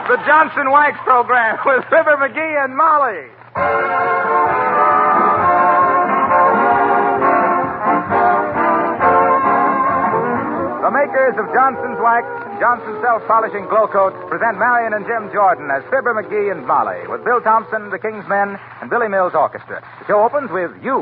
the Johnson Wax Program with Fibber McGee and Molly. The makers of Johnson's Wax and Johnson Self-Polishing Glow Coat present Marion and Jim Jordan as Fibber McGee and Molly with Bill Thompson, the King's Men, and Billy Mills Orchestra. The show opens with You.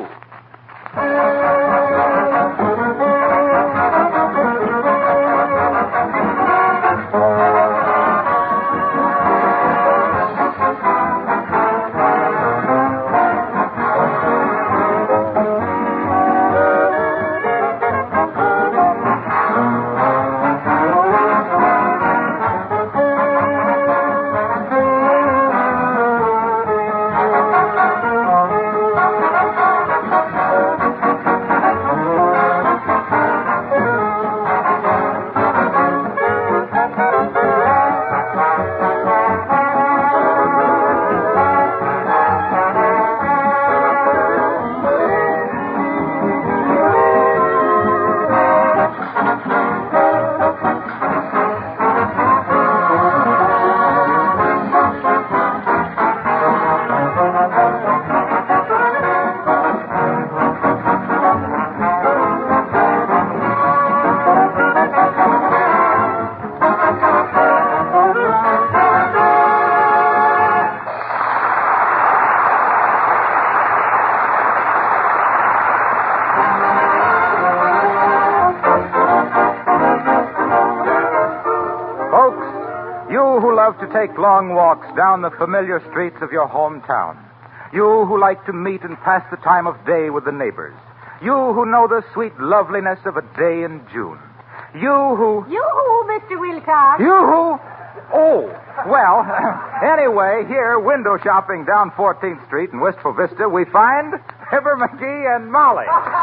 To take long walks down the familiar streets of your hometown. You who like to meet and pass the time of day with the neighbors. You who know the sweet loveliness of a day in June. You who... You who, Mr. Wilcox? You who... Oh, well, anyway, here, window shopping down 14th Street in Wistful Vista, we find Fibber McGee and Molly.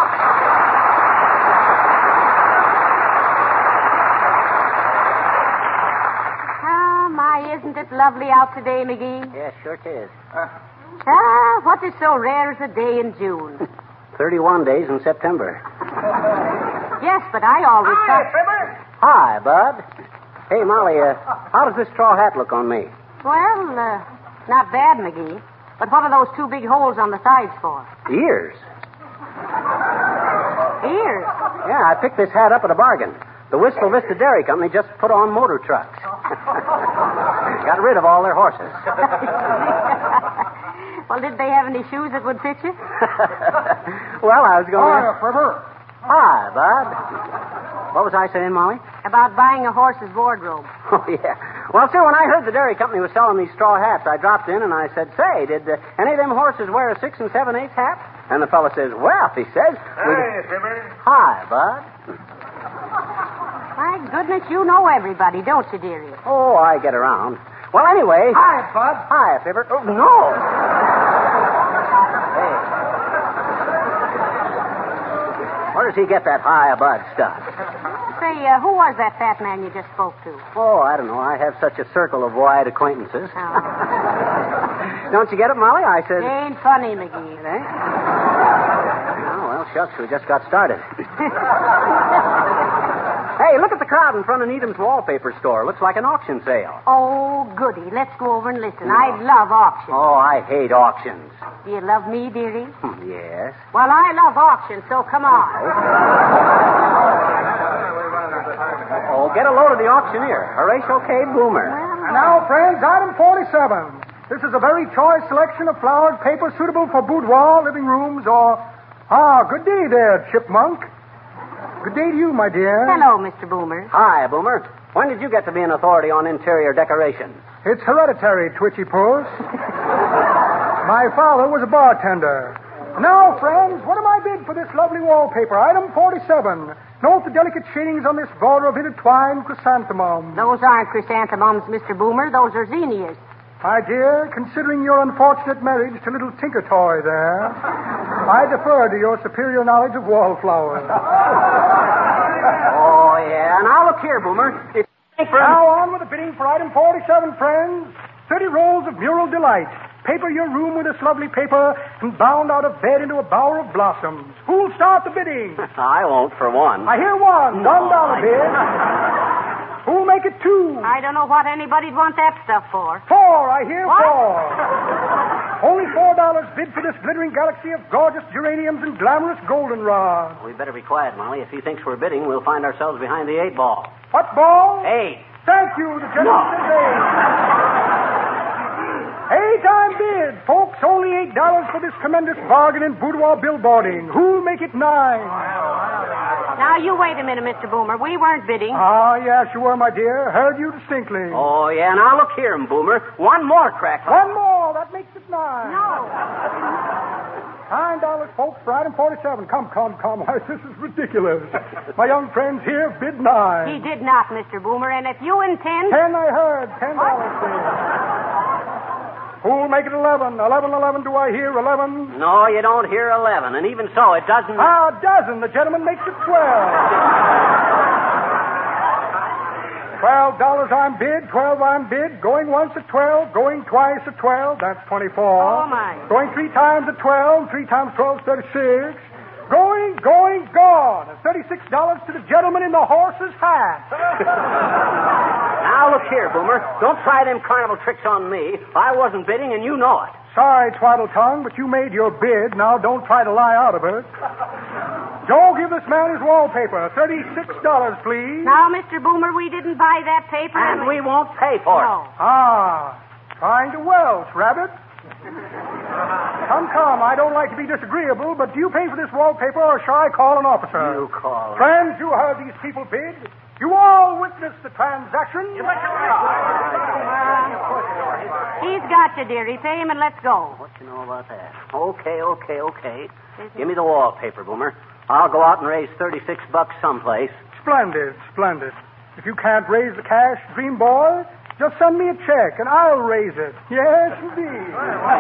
Isn't it lovely out today, McGee? Yes, sure it is. What is so rare as a day in June? 31 days in September. Yes, but I always Hi, Fibber. Hi, Bud. Hey, Molly, how does this straw hat look on me? Well, not bad, McGee. But what are those two big holes on the sides for? Ears. Ears? Yeah, I picked this hat up at a bargain. The Wistful Vista Dairy Company just put on motor trucks. Got rid of all their horses. Well, did they have any shoes that would fit you? Well, I was going Hi, Fibber. Hi, Bud. What was I saying, Molly? About buying a horse's wardrobe. Oh, yeah. Well, sir, when I heard the dairy company was selling these straw hats, I dropped in and I said, say, did any of them horses wear a 6 7/8 hat? And the fellow says, well, he says... Hey, Fibber. Hi, Bud. My goodness, you know everybody, don't you, dearie? Oh, I get around. Well, anyway... Hi, Bud. Hi, Fibber. Oh, no. Hey. Where does he get that hi, Bud stuff? Say, who was that fat man you just spoke to? Oh, I don't know. I have such a circle of wide acquaintances. Oh. Don't you get it, Molly? I said... It ain't funny, McGee. It ain't? Oh, well, shucks, we just got started. Hey, look at the crowd in front of Needham's wallpaper store. Looks like an auction sale. Oh, goody. Let's go over and listen. I love auctions. Oh, I hate auctions. Do you love me, dearie? Yes. Well, I love auctions, so come on. Oh, get a load of the auctioneer, Horatio K. Boomer. And now, friends, item 47. This is a very choice selection of flowered paper suitable for boudoir, living rooms, or... good day there, Chipmunk. Good day to you, my dear. Hello, Mr. Boomer. Hi, Boomer. When did you get to be an authority on interior decoration? It's hereditary, Twitchy Puss. My father was a bartender. Now, friends, what am I bid for this lovely wallpaper? Item 47. Note the delicate shadings on this border of intertwined chrysanthemums. Those aren't chrysanthemums, Mr. Boomer. Those are zinnias. My dear, considering your unfortunate marriage to little Tinker Toy there, I defer to your superior knowledge of wallflowers. Oh, yeah. Now, look here, Boomer. Now on with the bidding for item 47, friends. 30 rolls of mural delight. Paper your room with this lovely paper and bound out of bed into a bower of blossoms. Who'll start the bidding? I won't, for one. I hear one. $1 bid. Who'll make delicate 2. I don't know what anybody'd want that stuff for. 4, I hear. What? 4. Only $4 bid for this glittering galaxy of gorgeous geraniums and glamorous goldenrod. We better be quiet, Molly. If he thinks we're bidding, we'll find ourselves behind the 8 ball. What ball? 8. Thank you. The gentleman says 8. 8 I'm bid. Folks, only $8 for this tremendous bargain in boudoir billboarding. Who'll make it 9? Now, you wait a minute, Mr. Boomer. We weren't bidding. Ah, yes, you were, my dear. Heard you distinctly. Oh, yeah. Now, look here, Boomer. One more crack. One more. That makes it 9. No. $9, folks, for item 47. Come. Why, this is ridiculous. My young friends here bid 9. He did not, Mr. Boomer, and if you intend... 10, I heard. $10, please. Who'll make it 11? 11, do I hear 11? No, you don't hear 11, and even so, it doesn't... Ah, a dozen. The gentleman makes it 12. $12 I'm bid, 12 I'm bid. Going once at 12, going twice at 12. That's 24. Oh, my. Going 3 times at 12, 3 times 12 is 36. Going, gone. $36 to the gentleman in the horse's hat. Now, look here, Boomer. Don't try them carnival tricks on me. I wasn't bidding, and you know it. Sorry, Twaddle Tongue, but you made your bid. Now don't try to lie out of it. Joe, give this man his wallpaper. $36, please. Now, Mr. Boomer, we didn't buy that paper. And we won't pay for it. No. Ah, trying to welch, Rabbit. Come. I don't like to be disagreeable, but do you pay for this wallpaper or shall I call an officer? You call. Friends, you heard these people bid. You all witnessed the transaction. He's got you, dearie. Pay him and let's go. What you know about that? Okay. Give me the wallpaper, Boomer. I'll go out and raise $36 someplace. Splendid. If you can't raise the cash, Dream Boy, just send me a check and I'll raise it. Yes, indeed.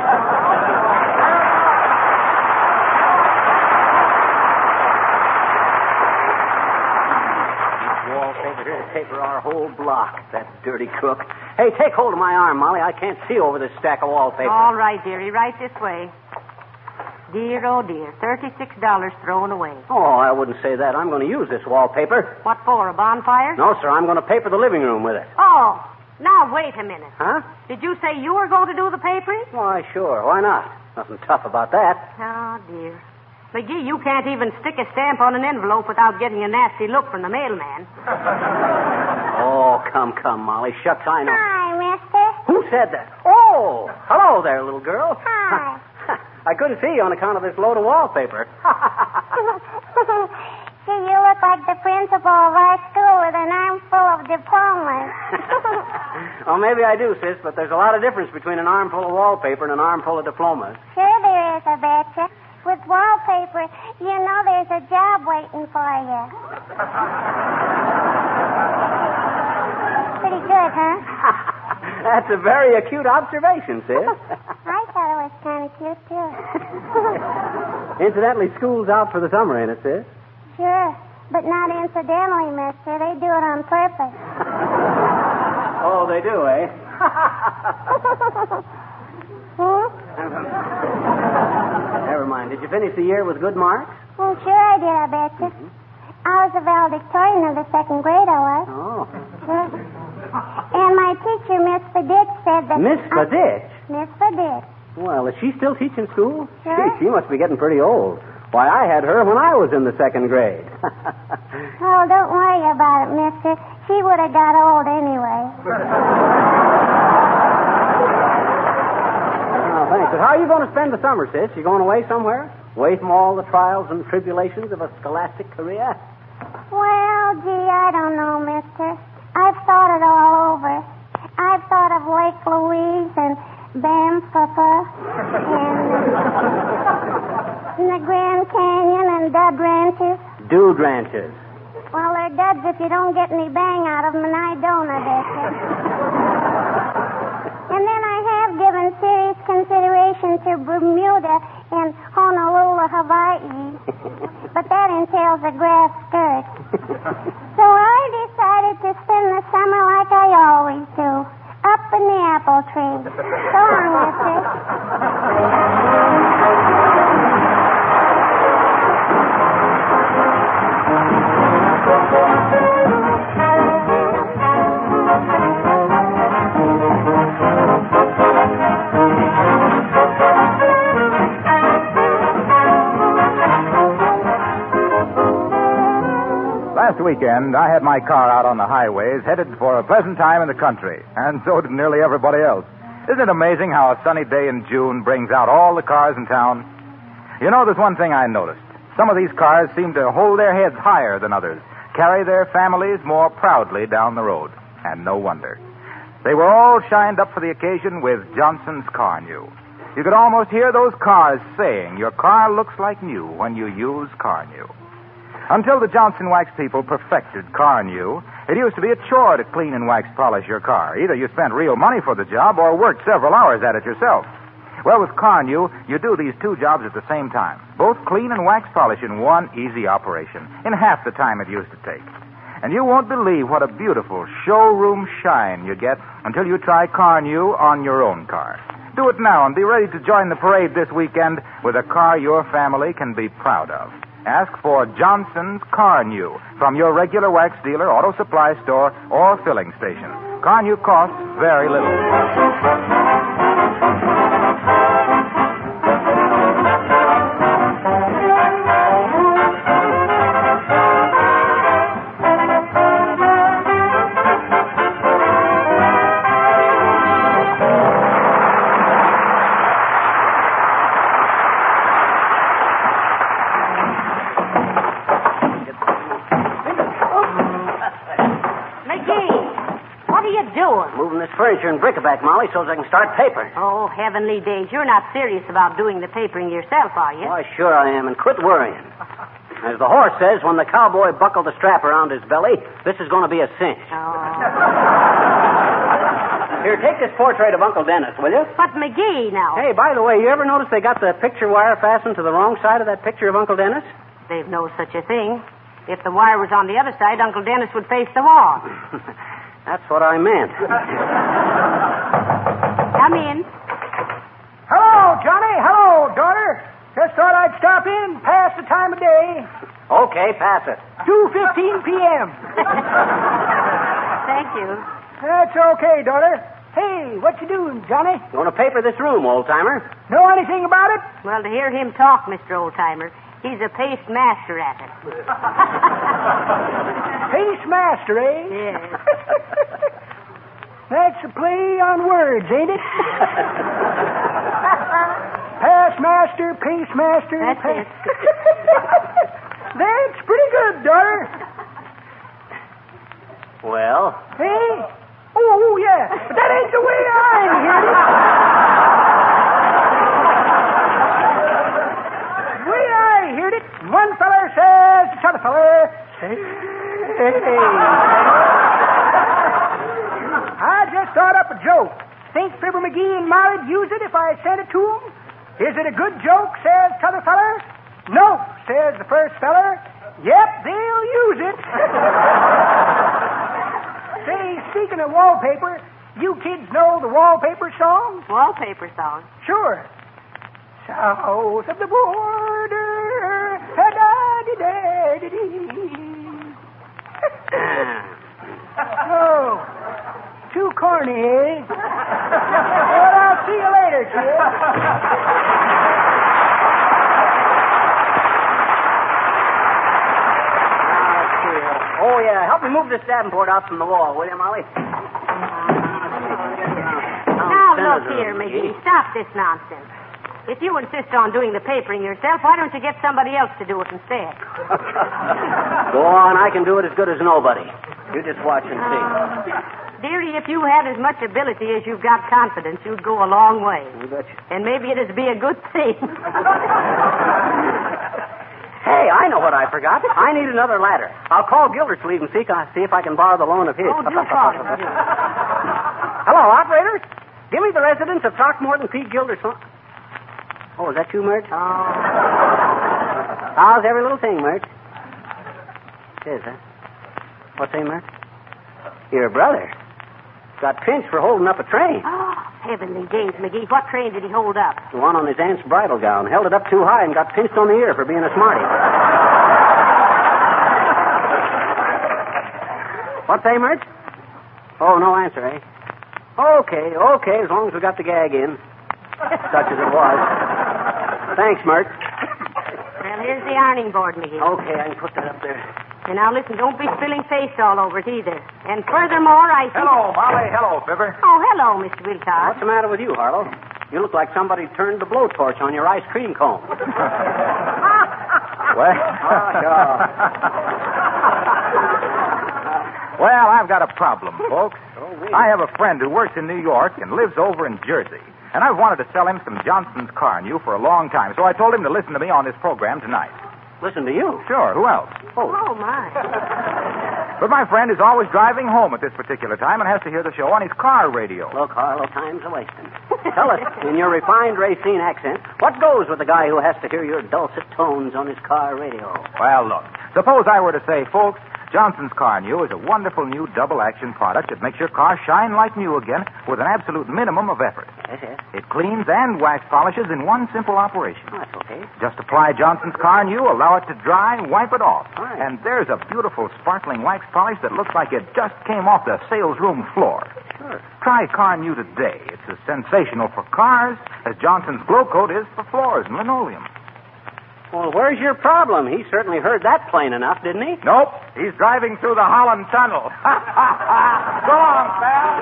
Wallpaper here to paper our whole block, that dirty crook. Hey, take hold of my arm, Molly. I can't see over this stack of wallpaper. All right, dearie. Right this way. Dear, oh, dear. $36 thrown away. Oh, I wouldn't say that. I'm going to use this wallpaper. What for, a bonfire? No, sir. I'm going to paper the living room with it. Oh, now wait a minute. Huh? Did you say you were going to do the papering? Why, sure. Why not? Nothing tough about that. Oh, dear. McGee, you can't even stick a stamp on an envelope without getting a nasty look from the mailman. Oh, come, Molly. Shucks, I know. Hi, mister. Who said that? Oh, hello there, little girl. Hi. I couldn't see you on account of this load of wallpaper. Gee, you look like the principal of our school with an armful of diplomas. Well, maybe I do, sis, but there's a lot of difference between an armful of wallpaper and an armful of diplomas. Sure there is, I betcha. With wallpaper, you know there's a job waiting for you. Pretty good, huh? That's a very acute observation, sis. I thought it was kind of cute, too. Incidentally, school's out for the summer, ain't it, sis? Sure, but not incidentally, mister. They do it on purpose. Oh, they do, eh? Never mind. Did you finish the year with good marks? Well, sure I did, I betcha. I was a valedictorian of the second grade, I was. Oh. Sure. And my teacher, Miss Faditch, said that... Miss Faditch? Miss Faditch. Well, is she still teaching school? Sure. Gee, she must be getting pretty old. Why, I had her when I was in the second grade. Oh, don't worry about it, mister. She would have got old anyway. Oh, thanks. But how are you going to spend the summer, sis? You going away somewhere? Away from all the trials and tribulations of a scholastic career? Well, gee, I don't know, mister. I've thought it all over. I've thought of Lake Louise and Banff and the Grand Canyon and Dud Ranches. Dude ranches. Well, they're duds if you don't get any bang out of them, and I don't, I betcha. And then I have given serious consideration to Bermuda and Honolulu, Hawaii. But that entails a grass skirt. So I decided to spend the summer like I always do, up in the apple tree. So long, mister. weekend, I had my car out on the highways, headed for a pleasant time in the country, and so did nearly everybody else. Isn't it amazing how a sunny day in June brings out all the cars in town? You know, there's one thing I noticed. Some of these cars seem to hold their heads higher than others, carry their families more proudly down the road. And no wonder. They were all shined up for the occasion with Johnson's Car New. You could almost hear those cars saying, your car looks like new when you use Car New. Until the Johnson Wax people perfected Car New, it used to be a chore to clean and wax polish your car. Either you spent real money for the job or worked several hours at it yourself. Well, with Car New, you do these two jobs at the same time. Both clean and wax polish in one easy operation, in half the time it used to take. And you won't believe what a beautiful showroom shine you get until you try Car New on your own car. Do it now and be ready to join the parade this weekend with a car your family can be proud of. Ask for Johnson's Car New from your regular wax dealer, auto supply store, or filling station. Car New costs very little. Moving this furniture and bric-a-brac, Molly, so I can start papering. Oh, heavenly days. You're not serious about doing the papering yourself, are you? Why, sure I am, and quit worrying. As the horse says, when the cowboy buckled the strap around his belly, this is going to be a cinch. Oh. Here, take this portrait of Uncle Dennis, will you? But McGee, now. Hey, by the way, you ever notice they got the picture wire fastened to the wrong side of that picture of Uncle Dennis? They've no such a thing. If the wire was on the other side, Uncle Dennis would face the wall. That's what I meant. Come in. Hello, Johnny. Hello, daughter. Just thought I'd stop in, pass the time of day. Okay, pass it. 2:15 p.m. Thank you. That's okay, daughter. Hey, what you doing, Johnny? You want to paper this room, old-timer? Know anything about it? Well, to hear him talk, Mr. Oldtimer, he's a paste master at it. Paste master, eh? Yes. That's a play on words, ain't it? Pass master, paste master. That's it. That's pretty good, daughter. Well? Hey? Oh, yeah. But that ain't the way I heard it. The way I heard it, one feller says to t'other feller, hey. I just thought up a joke. Think Fibber McGee and Molly'd use it if I sent it to them? Is it a good joke, says t'other feller. No, says the first feller. Yep, they'll use it. Say, speaking of wallpaper, you kids know the wallpaper song? Wallpaper song? Sure. South of the border, da-da-dee-da-dee-dee. Oh, too corny, eh? Well, I'll see you later, kid. Oh, yeah. Help me move this Davenport out from the wall, will you, Molly? Now, look here, McGee. Stop this nonsense. If you insist on doing the papering yourself, why don't you get somebody else to do it instead? Go on. I can do it as good as nobody. You just watch and see. Dearie, if you had as much ability as you've got confidence, you'd go a long way. You betcha. And maybe it'd be a good thing. Hey, I know what I forgot. I need another ladder. I'll call Gildersleeve and see if I can borrow the loan of his. Oh, do call him. Hello, operator. Give me the residence of Throckmorton P. Gildersleeve. Oh, is that you, Mert? Oh. How's every little thing, Mert? Is, huh? What's that, Mert? Your brother got pinched for holding up a train. Oh, heavenly days, McGee. What train did he hold up? The one on his aunt's bridal gown. Held it up too high and got pinched on the ear for being a smarty. What's that, Mert? Oh, no answer, eh? Okay, as long as we got the gag in. Such as it was. Thanks, Mert. Well, here's the ironing board, McGee. Okay, I can put that up there. And now listen, don't be spilling face all over it either. And furthermore, I think... Hello, Molly. Hello, Fibber. Oh, hello, Mr. Wilcox. What's the matter with you, Harlow? You look like somebody turned the blowtorch on your ice cream cone. Well, I've got a problem, folks. I have a friend who works in New York and lives over in Jersey. And I've wanted to sell him some Johnson's car new for a long time, so I told him to listen to me on this program tonight. Listen to you? Sure, who else? Oh, my. But my friend is always driving home at this particular time and has to hear the show on his car radio. Look, Harlow, time's a-wasting. Tell us, in your refined Racine accent, what goes with the guy who has to hear your dulcet tones on his car radio? Well, look, suppose I were to say, folks, Johnson's Car New is a wonderful new double-action product that makes your car shine like new again with an absolute minimum of effort. Yes. It cleans and wax polishes in one simple operation. Oh, that's okay. Just apply Johnson's Car New, allow it to dry, wipe it off. Right. And there's a beautiful sparkling wax polish that looks like it just came off the sales room floor. Sure. Try Car New today. It's as sensational for cars as Johnson's Glow Coat is for floors and linoleum. Well, where's your problem? He certainly heard that plain enough, didn't he? Nope. He's driving through the Holland Tunnel. So long, pal.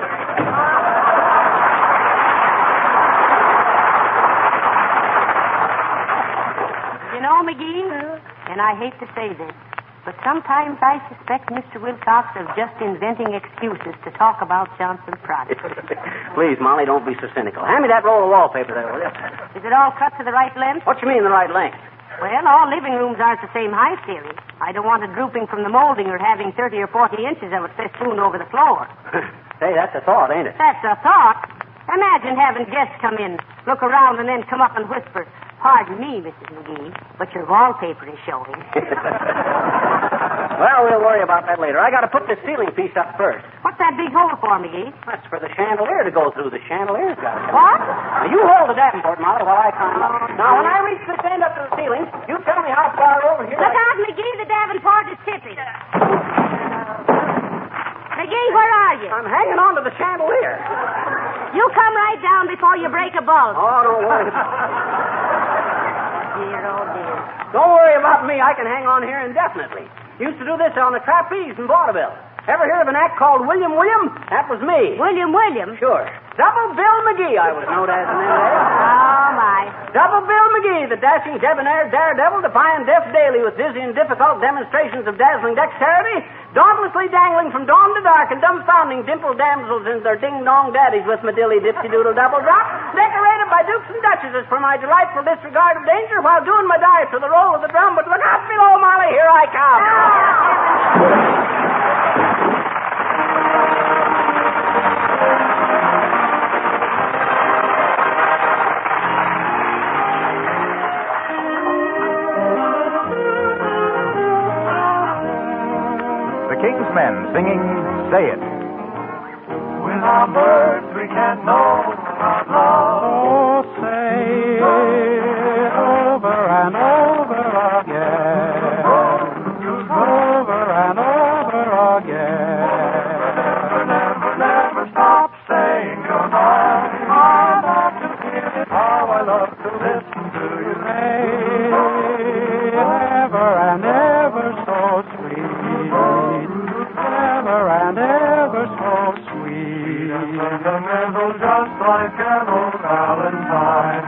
You know, McGee, and I hate to say this, but sometimes I suspect Mr. Wilcox of just inventing excuses to talk about Johnson's products. Please, Molly, don't be so cynical. Hand me that roll of wallpaper there, will you? Is it all cut to the right length? What you mean, the right length? Well, all living rooms aren't the same height, dearie. I don't want it drooping from the molding or having 30 or 40 inches of it festooned over the floor. Say, that's a thought, ain't it? That's a thought. Imagine having guests come in, look around, and then come up and whisper, "Pardon me, Mrs. McGee, but your wallpaper is showing." Well, we'll worry about that later. I got to put this ceiling piece up first. What's that big hole for, McGee? That's for the chandelier to go through. The chandelier's got it. What? Now, you hold the Davenport, Molly, while I climb up. Now, when I reach this end up to the ceiling, you tell me how far over here... Look out, McGee, the Davenport is tipping. McGee, where are you? I'm hanging on to the chandelier. You come right down before you break a bulb. Oh, don't worry. Dear, oh, dear. Don't worry about me. I can hang on here indefinitely. Used to do this on a trapeze in vaudeville. Ever hear of an act called William William? That was me. William? Sure. Double Bill McGee, I was known as in them days. Oh, my. Double Bill McGee, the dashing, debonair daredevil, defying death daily with dizzy and difficult demonstrations of dazzling dexterity, dauntlessly dangling from dawn to dark and dumbfounding dimpled damsels and their ding-dong daddies with my dilly-dipsy-doodle double drop, decorated by dukes and duchesses for my delightful disregard of danger while doing my dive to the roll of the drum. But look out below, Molly, here I come. Kingsmen singing Say It. With our birds we can't know about love. Oh, say it over and over again. Over and over again. Never stop saying your mind. I love to hear it. How I love to listen to you say ever and ever so sweet. Ever and ever so sweet. Sentimental, just like an old Valentine.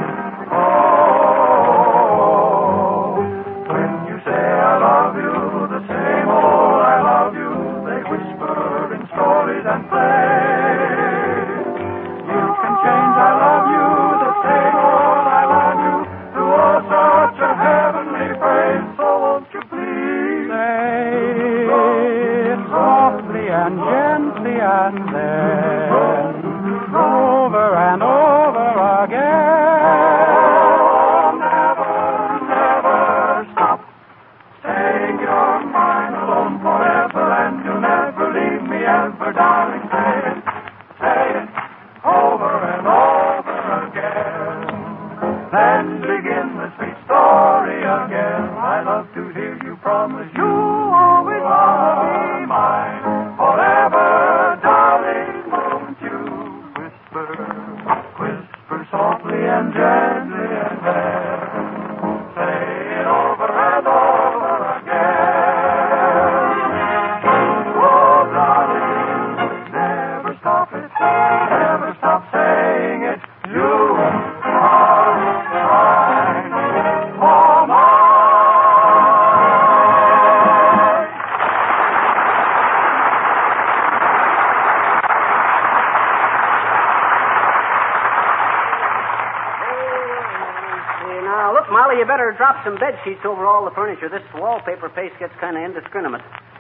Oh, when you say I love you, the same old I love you, they whisper in stories and plays. You can change I love you, the same old I love you, to all such a heavenly phrase. So won't you please say softly and gently and then over and over again. Never, never stop saying you're mine alone forever and you'll never leave me ever, darling. Say it over and over again. Then begin the sweet story again. I love to hear you promise you always will be mine forever, darling. Won't you whisper, whisper softly and gently and then say it over and over again. Molly, you better drop some bed sheets over all the furniture. This wallpaper paste gets kind of indiscriminate.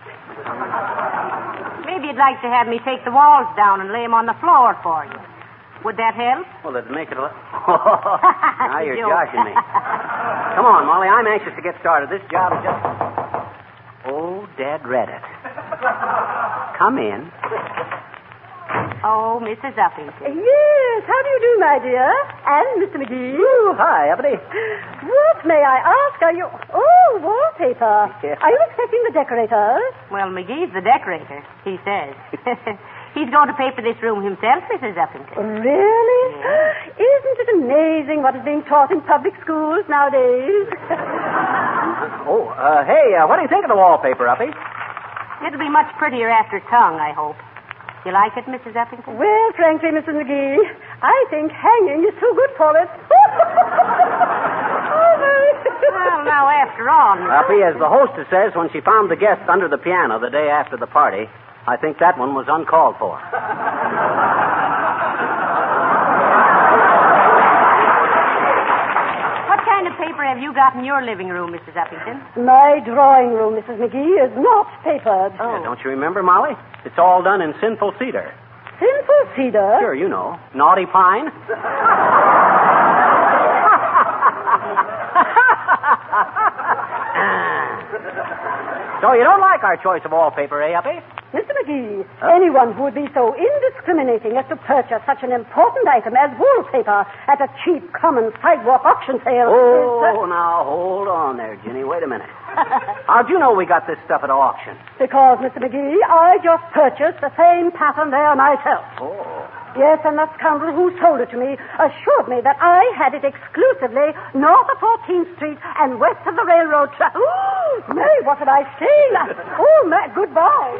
Maybe you'd like to have me take the walls down and lay them on the floor for you. Would that help? Well, it'd make it a now you're joshing me. Come on, Molly. I'm anxious to get started. This job is just... Oh, Dad read it. Come in. Oh, Mrs. Uppington. Yes, how do you do, my dear? And Mr. McGee. Ooh, hi, Uppity. What, may I ask, are you... Oh, wallpaper. Yes. Are you expecting the decorators? Well, McGee's the decorator, he says. He's going to paper this room himself, Mrs. Uppington. Really? Yes. Isn't it amazing what is being taught in public schools nowadays? Hey, what do you think of the wallpaper, Uppy? It'll be much prettier after tongue, I hope. You like it, Mrs. Uppington? Well, frankly, Mrs. McGee, I think hanging is too good for it. Well, now, after all... Uppy, as the hostess says when she found the guest under the piano the day after the party, I think that one was uncalled for. What kind of paper have you got in your living room, Mrs. Uppington? My drawing room, Mrs. McGee, is not papered. Oh. Don't you remember, Molly? It's all done in sinful cedar. Sinful cedar? Sure, you know. Naughty pine. So you don't like our choice of wallpaper, eh, Uppy? Mr. McGee, anyone who would be so indiscriminating as to purchase such an important item as wallpaper at a cheap, common sidewalk auction sale Oh, now, hold on there, Ginny. Wait a minute. How'd you know we got this stuff at auction? Because, Mr. McGee, I just purchased the same pattern there myself. Oh. Yes, and the scoundrel who sold it to me assured me that I had it exclusively north of 14th Street and west of the railroad track. Oh, Mary, what did I say? Oh, Matt, goodbye.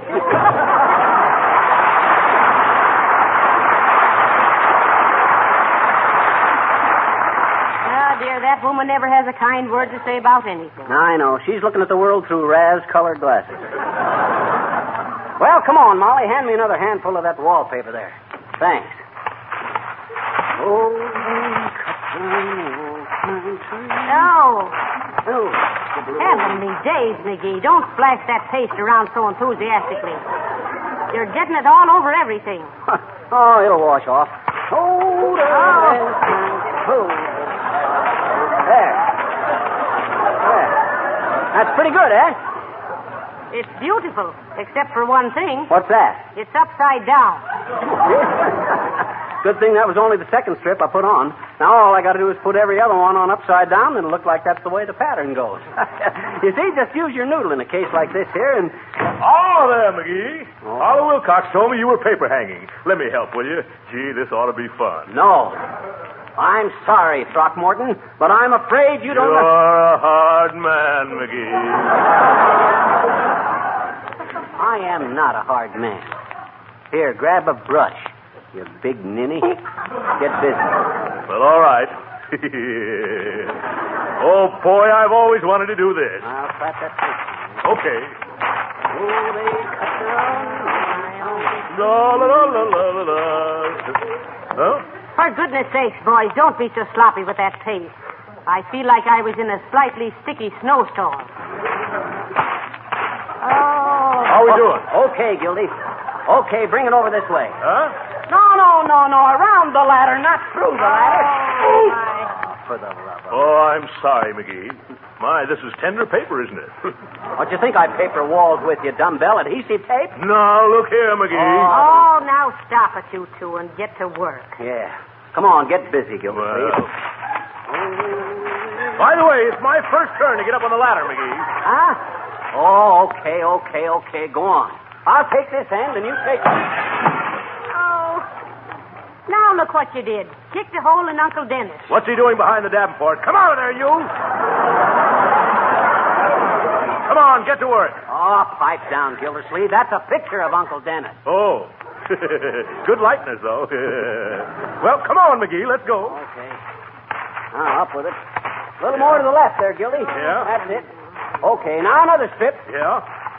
Ah, dear, that woman never has a kind word to say about anything. I know. She's looking at the world through Raz-colored glasses. Well, come on, Molly. Hand me another handful of that wallpaper there. Thanks. No. Oh. Heavenly days, McGee. Don't splash that paste around so enthusiastically. You're getting it all over everything. Oh, it'll wash off. Oh. There. That's pretty good, eh? It's beautiful, except for one thing. What's that? It's upside down. Good thing that was only the second strip I put on. Now all I got to do is put every other one on upside down, and it'll look like that's the way the pattern goes. You see, just use your noodle in a case like this here, and... Oh, there, McGee. Oliver Wilcox told me you were paper hanging. Let me help, will you? Gee, this ought to be fun. No. I'm sorry, Throckmorton, but I'm afraid you don't... You're a hard man, McGee. I am not a hard man. Here, grab a brush, you big ninny. Get busy. Well, all right. Oh, boy, I've always wanted to do this. I'll slap that face. Okay. Oh, they cut their own miles. La, la, la, la, la, la, la. Huh? For goodness sakes, boys, don't be so sloppy with that paste. I feel like I was in a slightly sticky snowstorm. Oh. How we doing? Okay, Gildy. Okay, bring it over this way. Huh? No. Around the ladder, not through the ladder. Oh, my. For the love of... Oh, I'm sorry, McGee. My, this is tender paper, isn't it? What you think I paper walls with, you dumbbell adhesive tape? Now, look here, McGee. Oh, now stop it, you two, and get to work. Yeah. Come on, get busy, Gildersleeve. Well. By the way, it's my first turn to get up on the ladder, McGee. Huh? Oh, okay. Go on. I'll take this end, and you take... Oh. Now look what you did. Kicked a hole in Uncle Dennis. What's he doing behind the Davenport? Come out of there, you! Come on, get to work. Oh, pipe down, Gildersleeve. That's a picture of Uncle Dennis. Oh. Good likeness, though. Well, come on, McGee. Let's go. Okay. Now, up with it. A little more to the left there, Gildy. Yeah. That's it. Okay, now another strip. Yeah?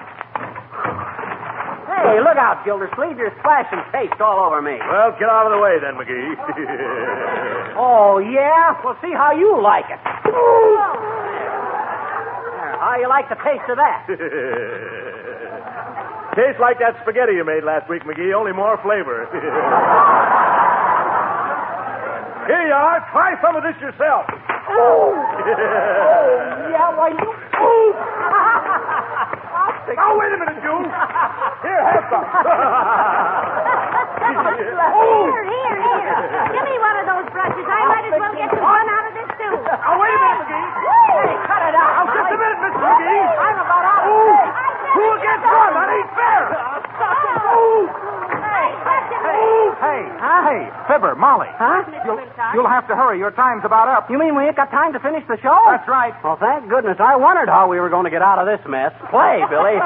Hey, look out, Gildersleeve. You're splashing paste all over me. Well, get out of the way then, McGee. Oh, yeah? Well, see how you like it. How you like the taste of that? Tastes like that spaghetti you made last week, McGee, only more flavor. Here you are. Try some of this yourself. Yeah, why you... Now, wait a minute, you. Here, have some. Here. Give me one of those brushes. I might as well get the one out of this, too. Now, wait a minute, McGee. Hey, cut it out. Now, just a minute, Mr. McGee. I'm about out of Ooh, this. who against one? That ain't fair. Hey, Fibber, Molly. Huh? You'll have to hurry. Your time's about up. You mean we ain't got time to finish the show? That's right. Well, thank goodness. I wondered how we were going to get out of this mess. Play, Billy.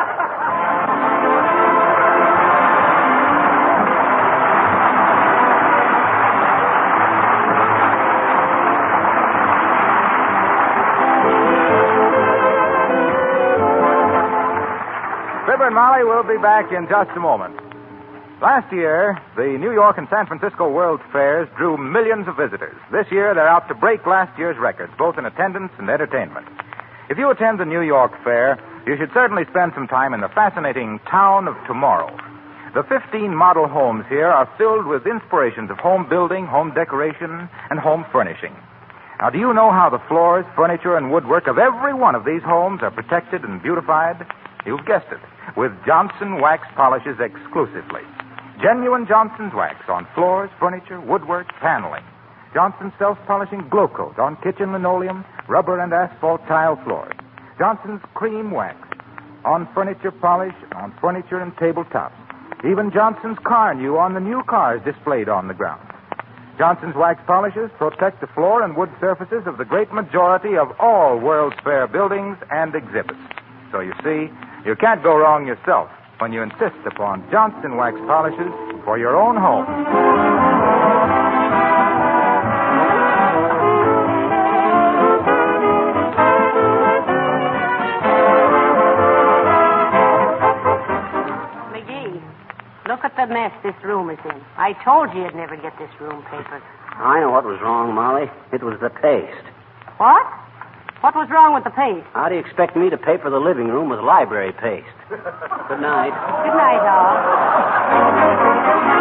Fibber and Molly will be back in just a moment. Last year, the New York and San Francisco World Fairs drew millions of visitors. This year, they're out to break last year's records, both in attendance and entertainment. If you attend the New York Fair, you should certainly spend some time in the fascinating Town of Tomorrow. The 15 model homes here are filled with inspirations of home building, home decoration, and home furnishing. Now, do you know how the floors, furniture, and woodwork of every one of these homes are protected and beautified? You've guessed it, with Johnson wax polishes exclusively. Genuine Johnson's wax on floors, furniture, woodwork, paneling. Johnson's self-polishing glow coat on kitchen linoleum, rubber and asphalt tile floors. Johnson's cream wax on furniture polish, on furniture and tabletops. Even Johnson's car new on the new cars displayed on the ground. Johnson's wax polishes protect the floor and wood surfaces of the great majority of all World's Fair buildings and exhibits. So you see, you can't go wrong yourself when you insist upon Johnson wax polishes for your own home. McGee, look at the mess this room is in. I told you you'd never get this room papered. I know what was wrong, Molly. It was the paste. What? What was wrong with the paste? How do you expect me to paper the living room with library paste? Good night. Good night, all.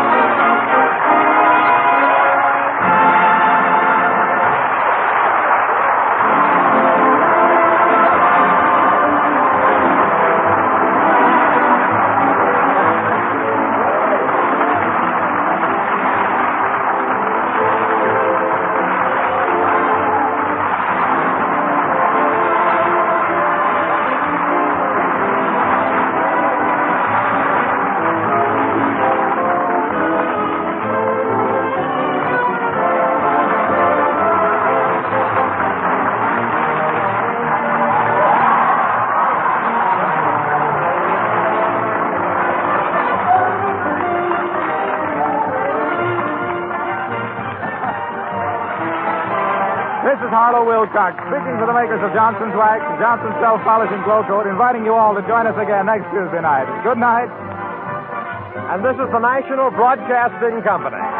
This is Harlow Wilcox, speaking for the makers of Johnson's Wax and Johnson's Self-Polishing Glow Coat, inviting you all to join us again next Tuesday night. Good night. And this is the National Broadcasting Company.